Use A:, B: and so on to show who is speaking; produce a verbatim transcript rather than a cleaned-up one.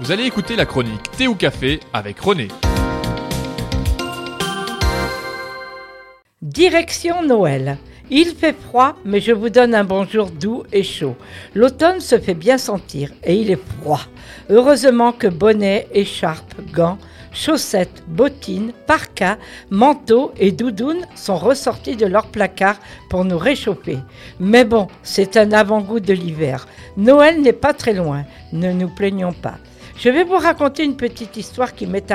A: Vous allez écouter la chronique Thé ou Café avec René.
B: Direction Noël. Il fait froid, mais je vous donne un bonjour doux et chaud. L'automne se fait bien sentir et il est froid. Heureusement que bonnets, écharpes, gants, chaussettes, bottines, parkas, manteaux et doudounes sont ressortis de leur placard pour nous réchauffer. Mais bon, c'est un avant-goût de l'hiver. Noël n'est pas très loin, ne nous plaignons pas. Je vais vous raconter une petite histoire qui m'est arrivée